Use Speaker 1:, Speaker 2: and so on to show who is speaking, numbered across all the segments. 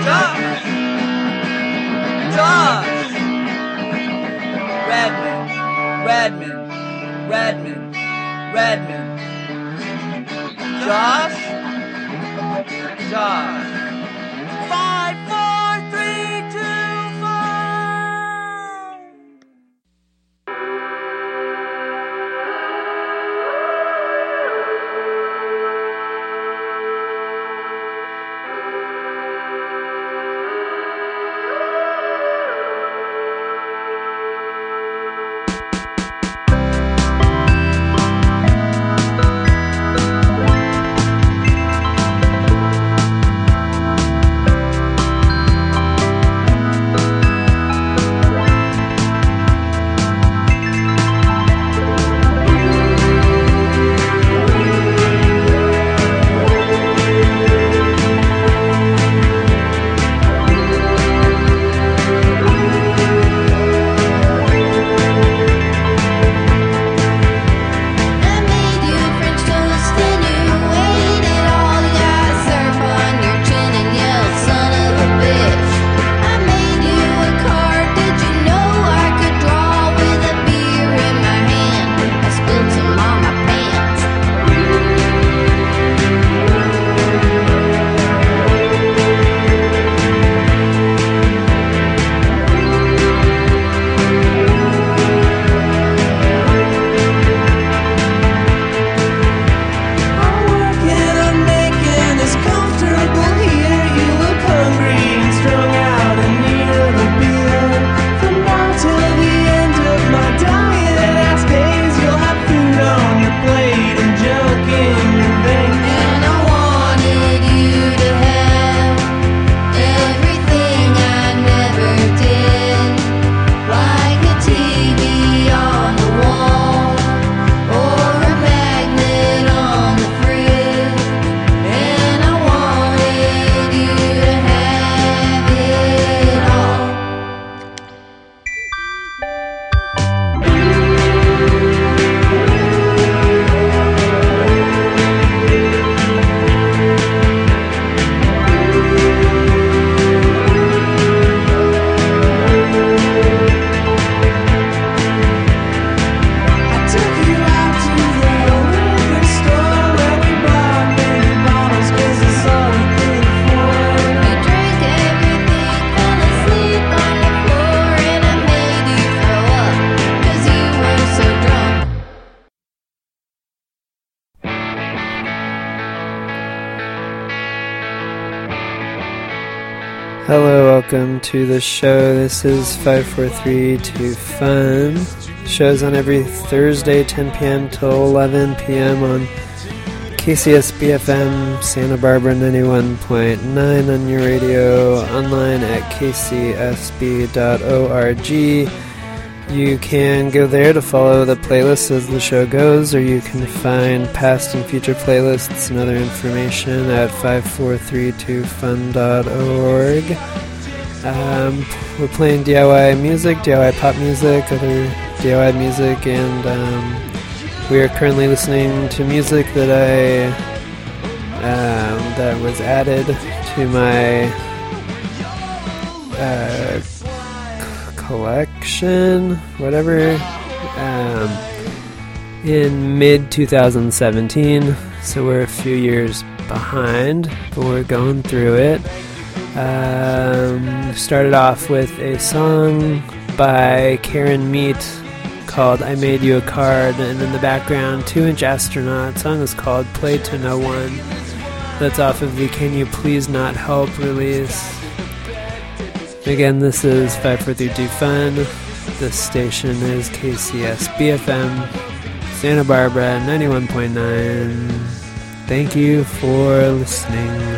Speaker 1: Josh. Josh. Redmond. Redmond. Redmond. Redmond. Josh. Josh. 5, 4, 3, 2, 5.
Speaker 2: Hello, welcome to the show. This is 5432 Fun. Show's on every Thursday, 10 p.m. till 11 p.m. on KCSB FM, Santa Barbara 91.9 on your radio, online at kcsb.org. You can go there to follow the playlist as the show goes, or you can find past and future playlists and other information at 5432fun.org. We're playing DIY music, DIY pop music, other DIY music, and we are currently listening to music that that was added to my collection, whatever, in mid-2017, so we're a few years behind, but we're going through it. Started off with a song by Karen Meat called I Made You a Card, and in the background, 2-Inch Astronaut. The song is called Play to No One. That's off of the Can You Please Not Help release. Again, this is 5432 Fun. This station is KCSB FM, Santa Barbara 91.9. Thank you for listening.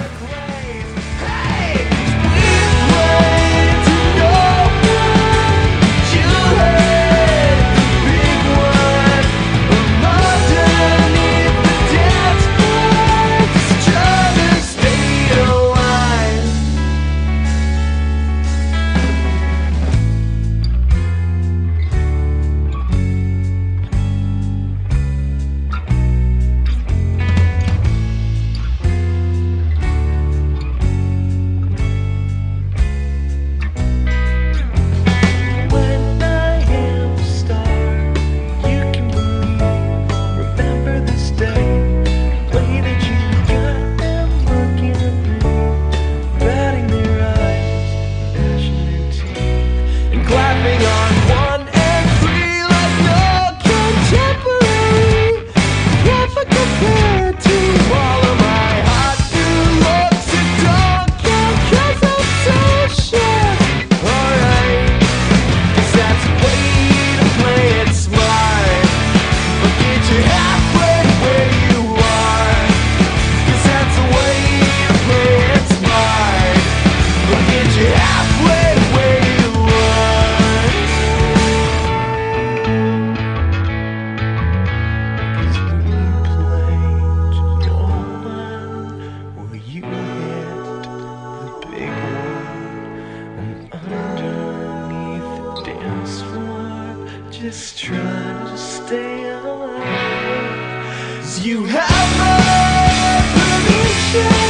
Speaker 1: just trying to stay alive. So you have my permission.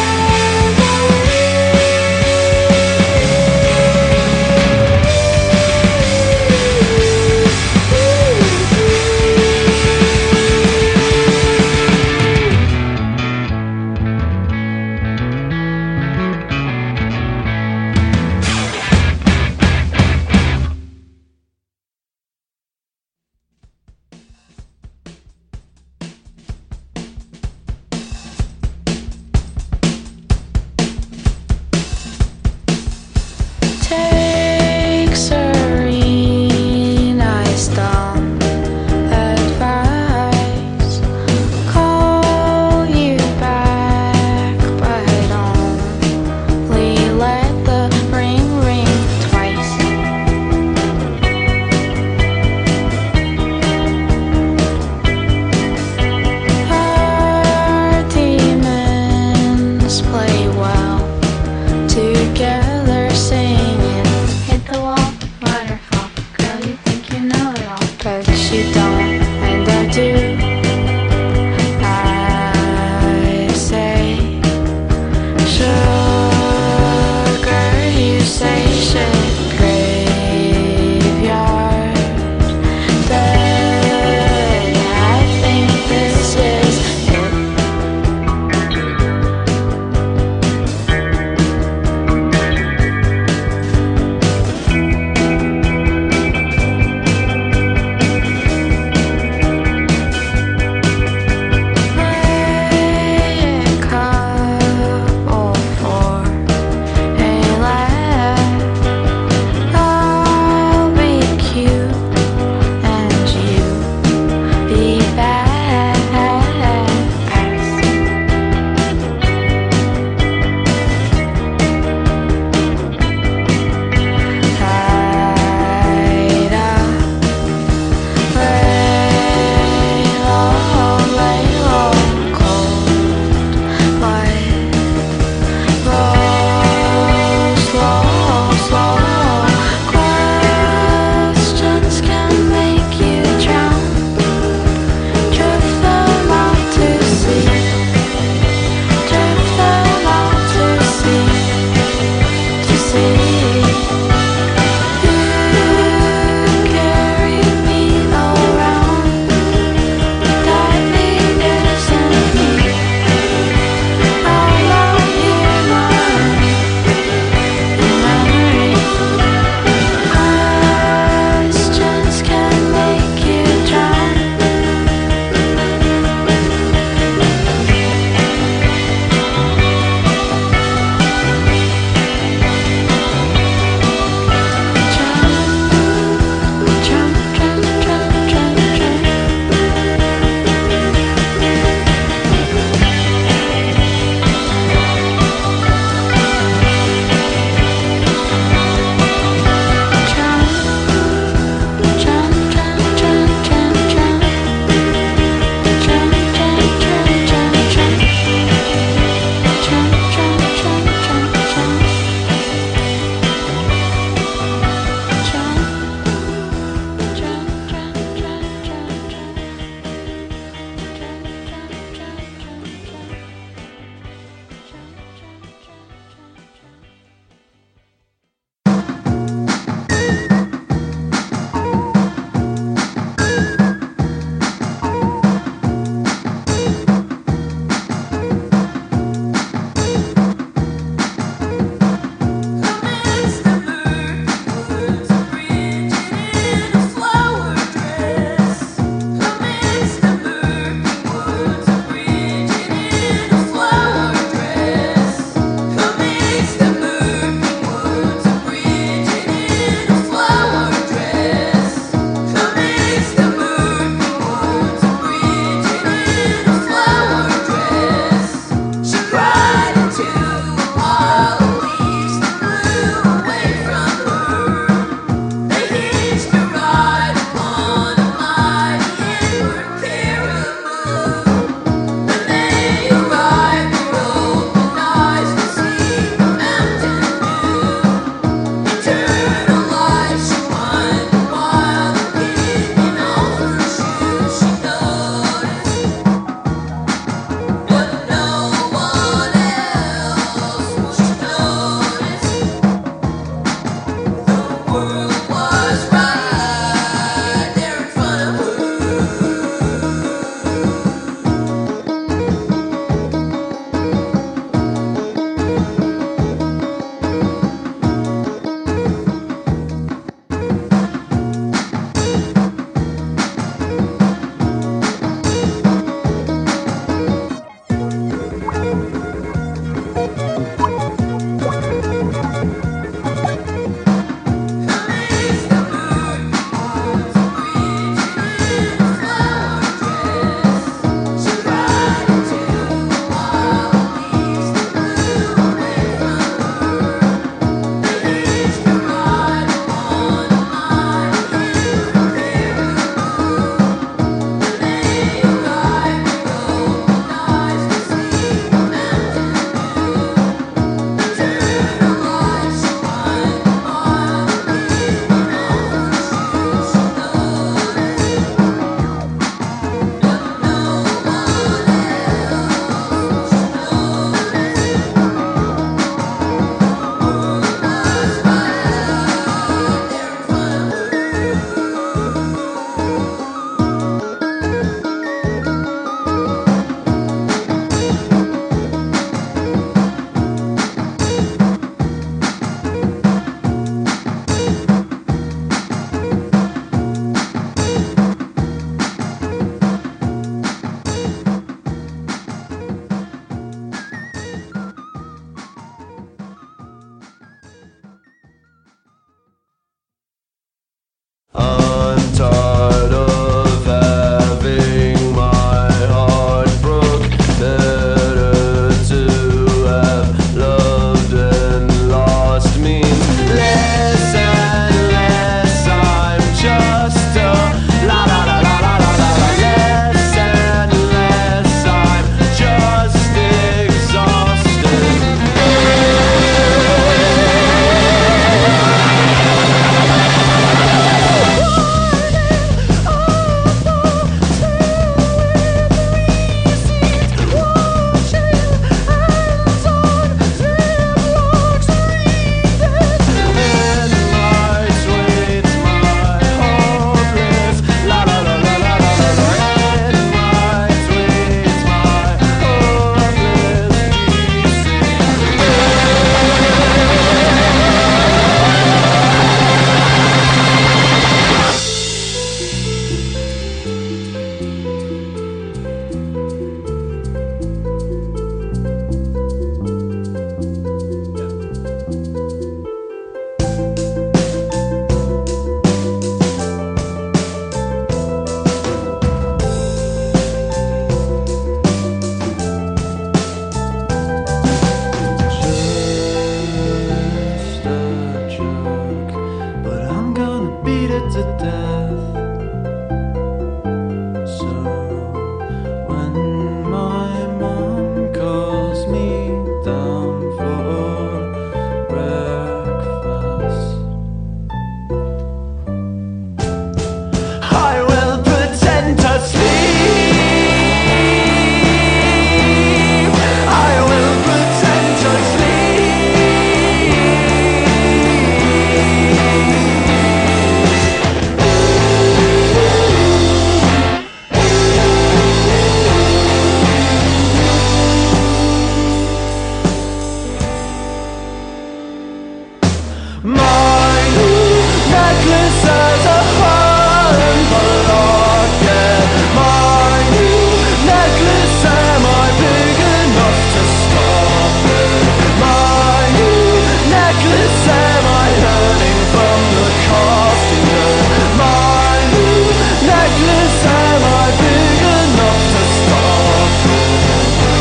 Speaker 1: My new necklace has a heart and a locket. My new necklace, am I big enough to stop it? My new necklace, am I hurting from the casting it? My new necklace, am I big enough to stop it?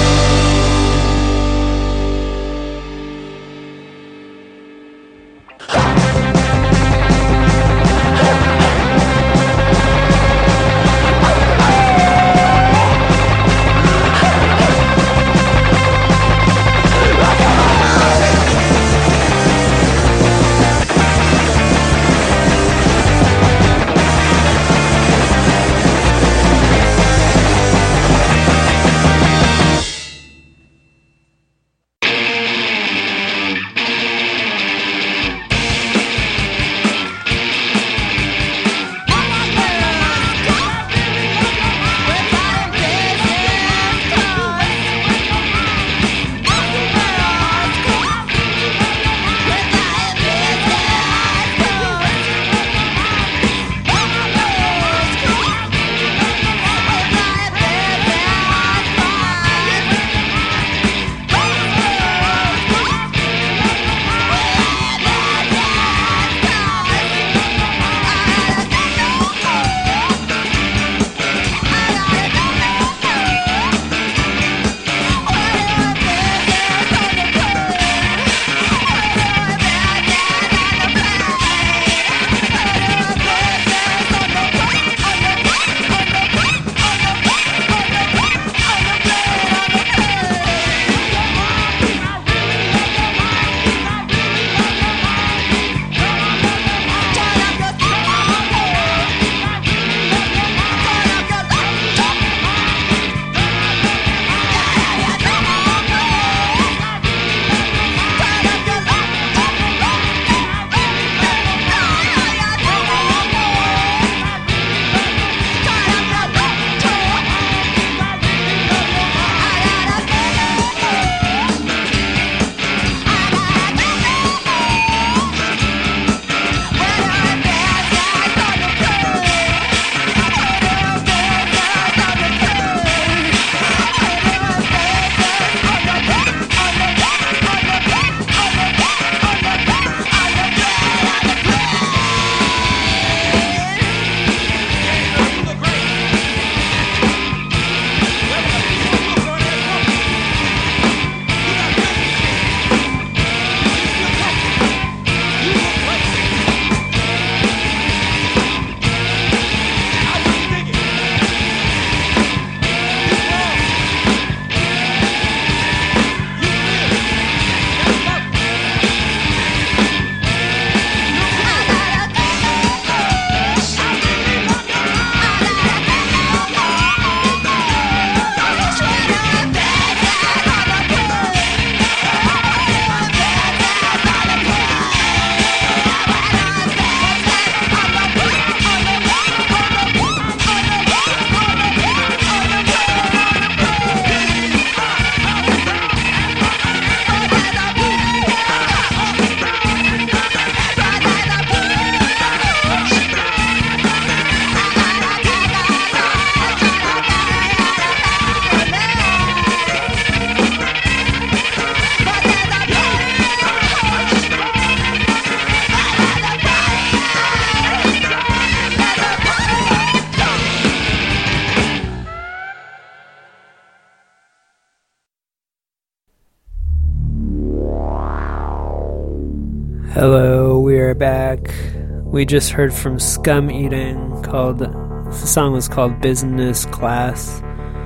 Speaker 2: Hello, we are back. We just heard from Scum Eating. The song was called Business Class.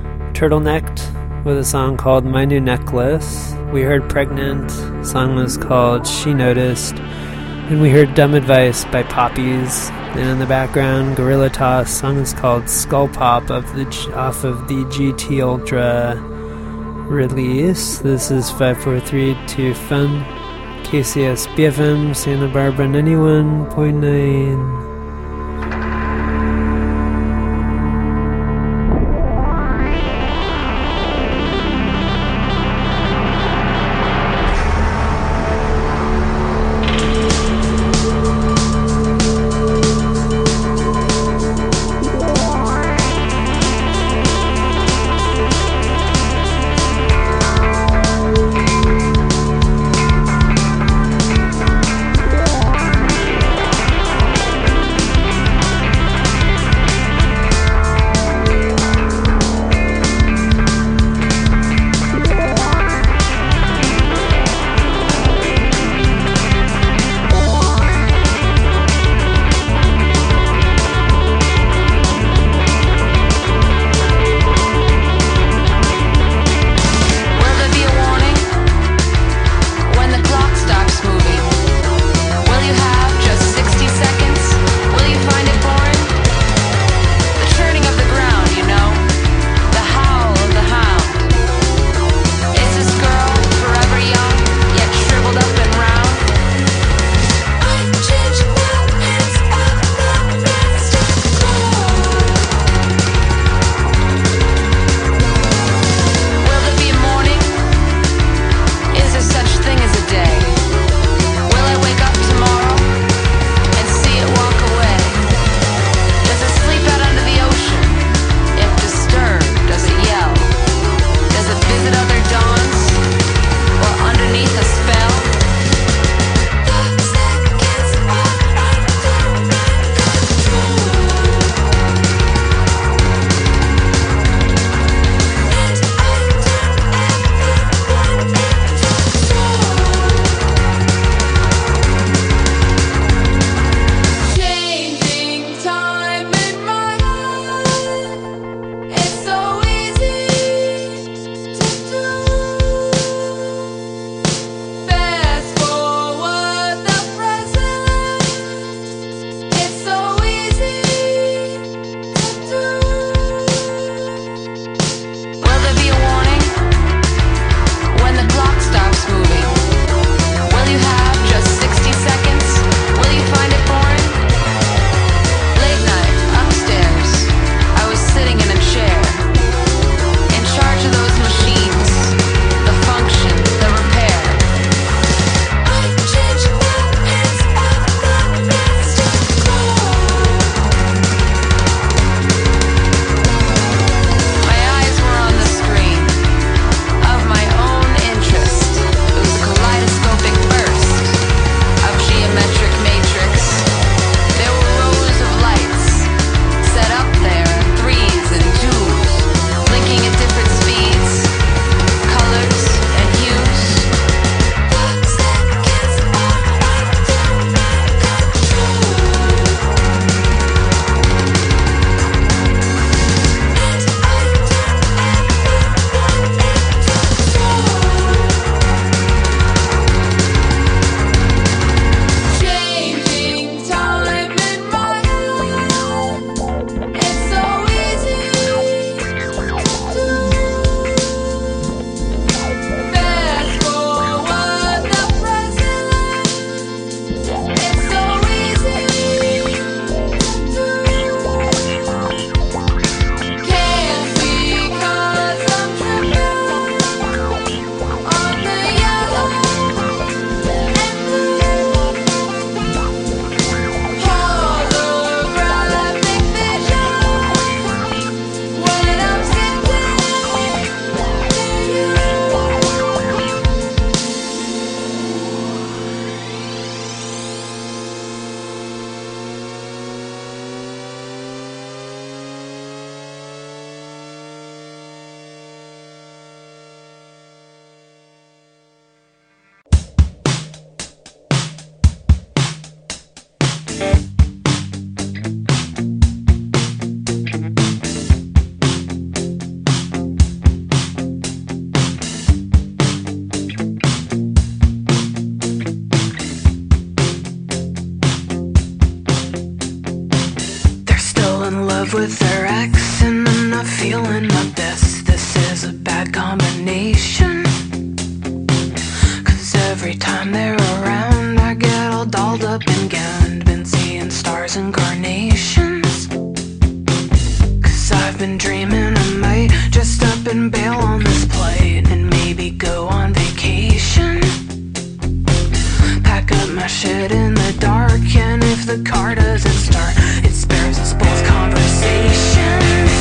Speaker 2: Turtlenecked with a song called My New Necklace. We heard Pregnant. The song was called She Noticed. And we heard Dumb Advice by Poppies. And in the background, Gorilla Toss. Song is called Skull Pop off of the GT Ultra release. This is 5432 Fun. KCS BFM Santa Barbara 91.9.
Speaker 3: with their ex, and I'm not feeling my best. This is a bad combination. Cause every time they're around, I get all dolled up and gowned. Been seeing stars and carnations. Cause I've been dreaming I might just up and bail on this plane and maybe go on vacation. Pack up my shit in the dark, and if the car doesn't start, it spares us both conversations.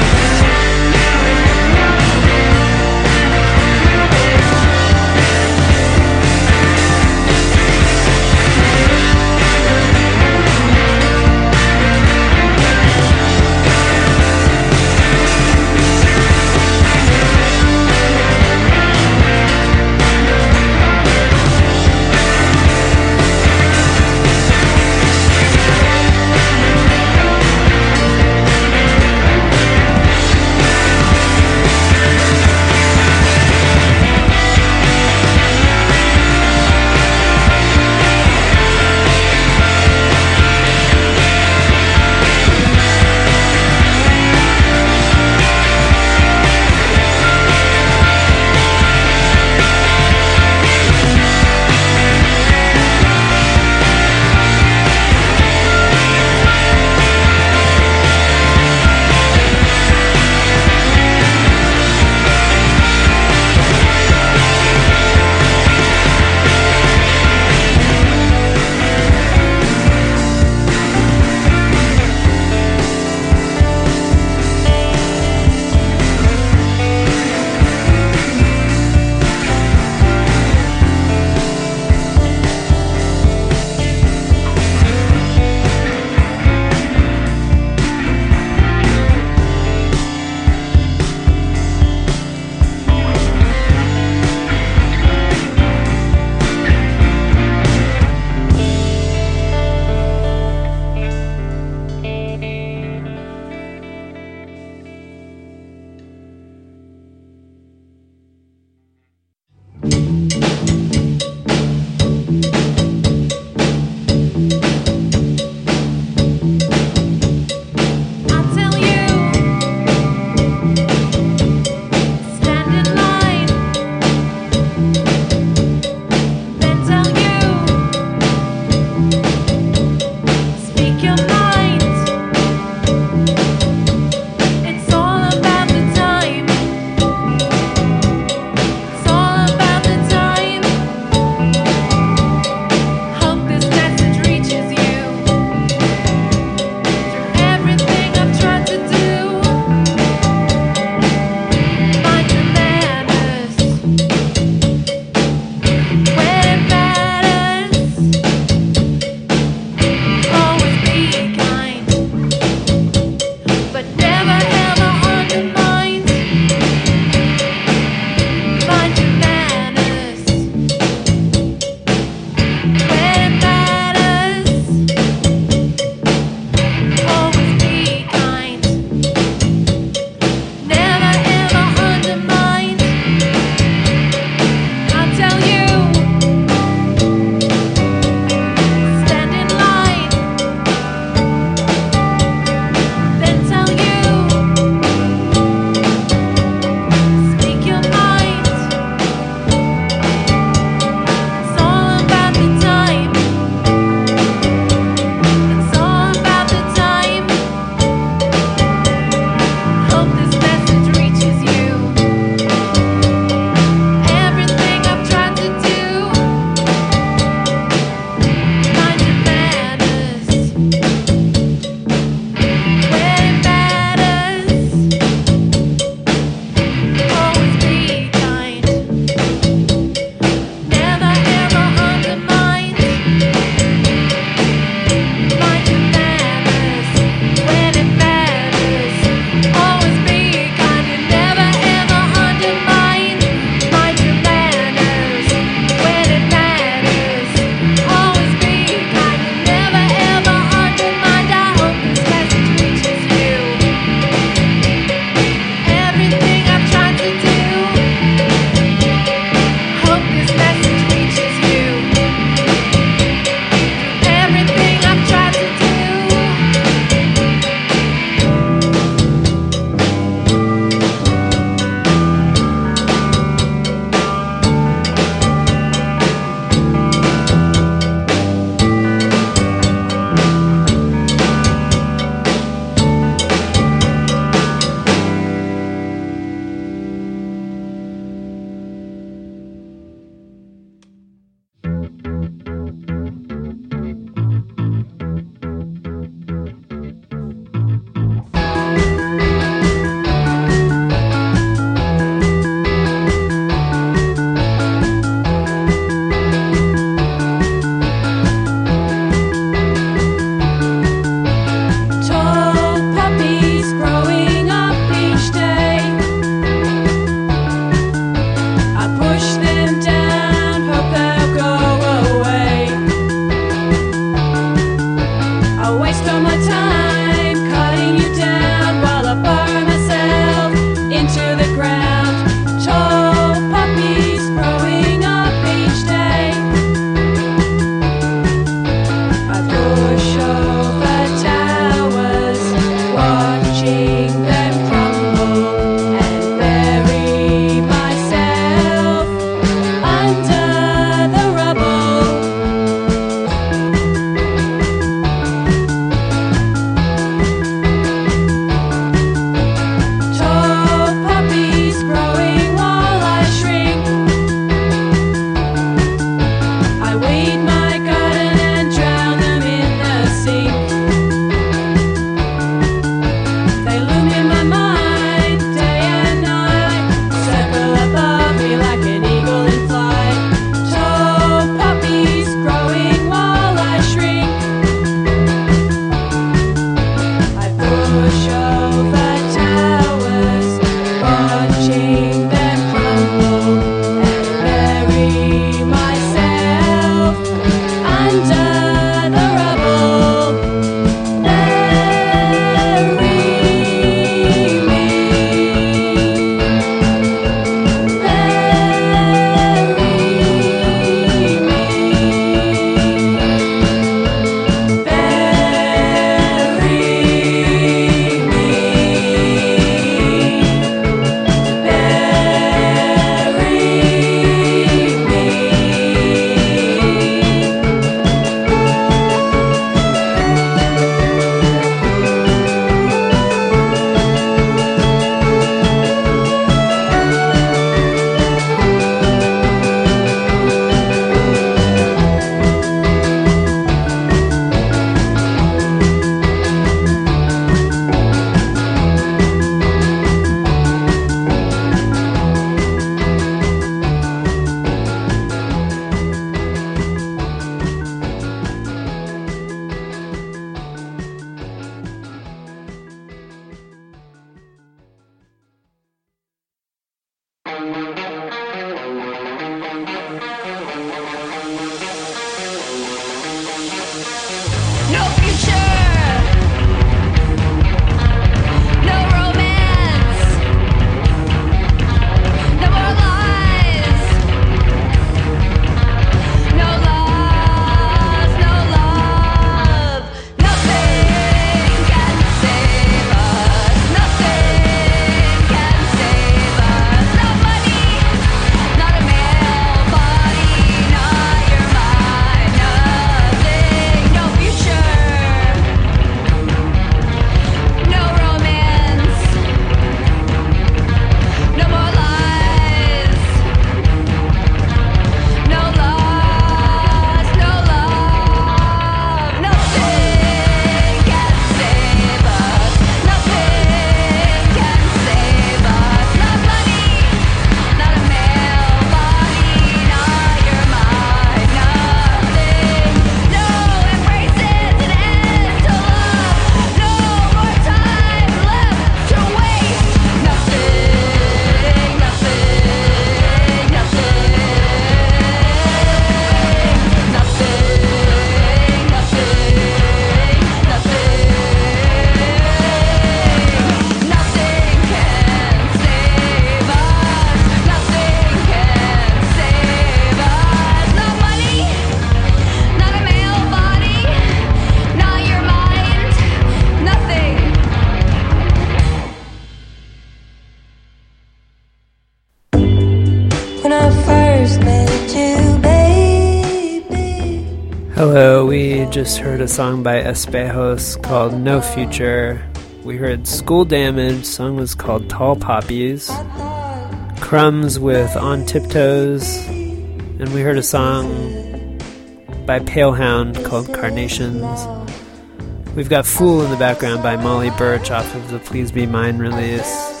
Speaker 2: Hello, we just heard a song by Espejos called No Future. We heard School Damage, song was called Tall Poppies. Crumbs with On Tiptoes. And we heard a song by Palehound called Carnations. We've got Fool in the background by Molly Birch off of the Please Be Mine release.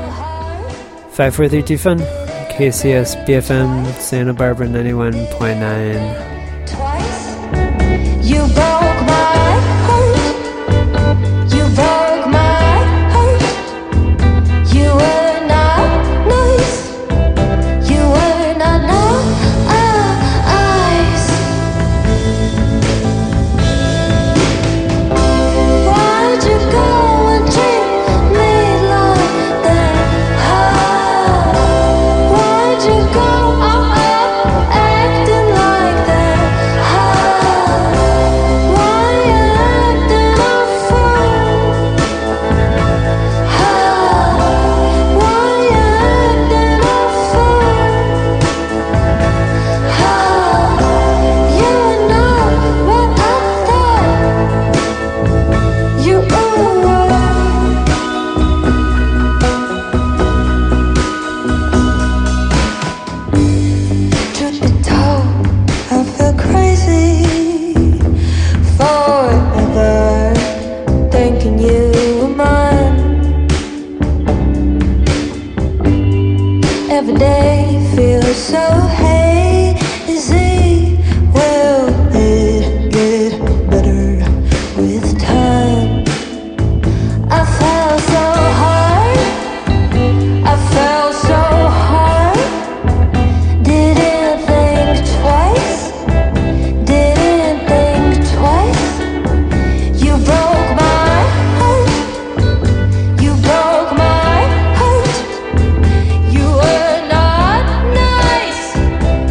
Speaker 2: 5432 Fun, KCS BFM, Santa Barbara 91.9.
Speaker 4: You broke my heart. You broke my heart. You were not nice. You were not nice. Why'd you go and treat me like that? Why'd you go acting like that? Every day feels so hazy. Will it get better with time? I fell so hard. I fell so hard. Didn't think twice. Didn't think twice. You broke my heart. You broke my heart. You were not nice.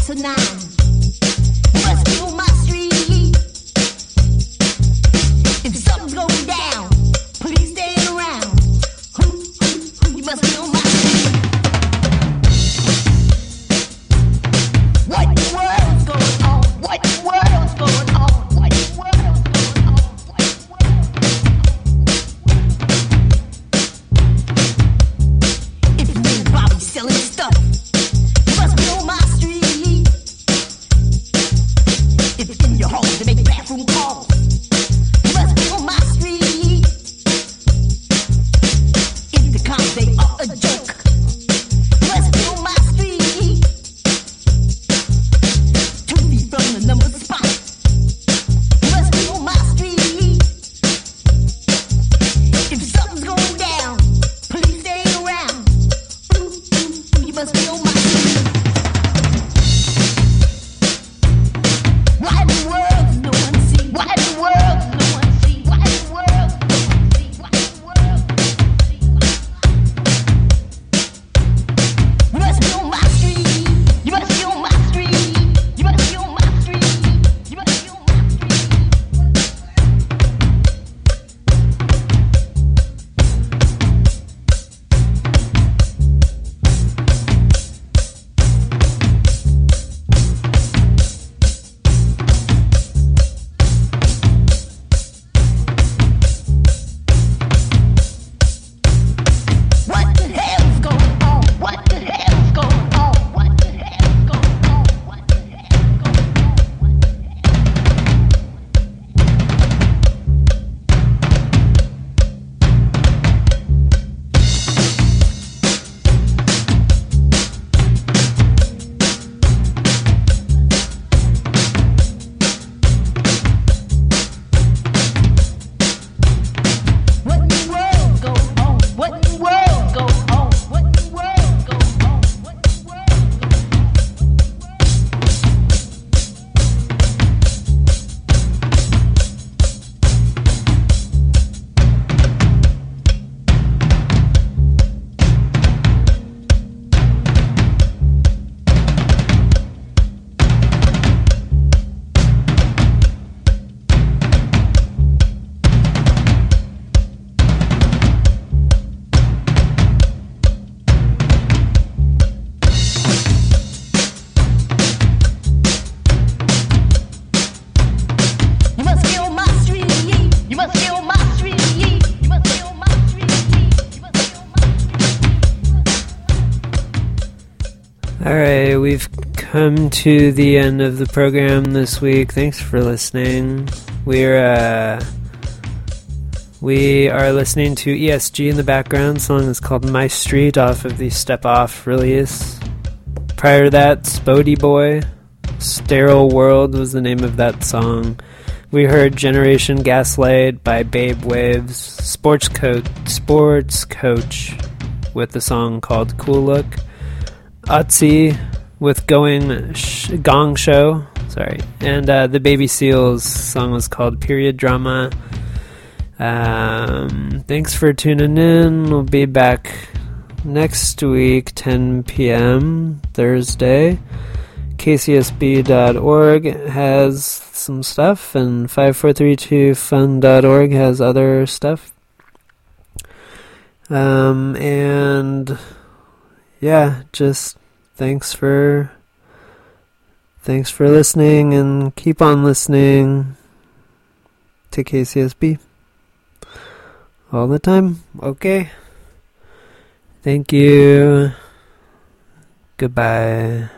Speaker 5: tonight. You must be on my street. If something's going down, please stay around. You must be on my street. What in the world's going on? What in the world's going on? What in the world's going on? What in the world? If you ain't Bobby selling stuff, you must be on my street. If it's in your home to make bathroom calls, you must be on my street. If the cops they are a joke, you must be on my street. 2 feet from the number spot, you must be on my street. If something's going down, please stay around. You must be on my street. Why in the world does no one see? Why in the world does no one see? Why in the world does no one see? Why in the world does no one see? You must be on my street. You must be on my street. You must be on my street. You must be on my street. What the hell's going on? What the hell's going on? What the hell's going on? What the hell's going What in the world going on? What in the world going on? What in the world going on? What in the world You must be on my street. You must be on my street. You must be on my street. You must be on my street.
Speaker 2: Alright, we've come to the end of the program this week. Thanks for listening. We are listening to ESG in the background. The song is called My Street off of the Step Off release. Prior to that, Spodie Boy, Sterile World was the name of that song. We heard Generation Gaslight by Babe Waves, Sports Coach with the song called Cool Look, Otzi with Gong Show, and the Baby Seals song was called Period Drama. Thanks for tuning in. We'll be back next week, 10 p.m. Thursday. KCSB.org has some stuff, and 5432fun.org has other stuff. And yeah, just thanks for listening, and keep on listening to KCSB all the time. Okay. Thank you. Goodbye.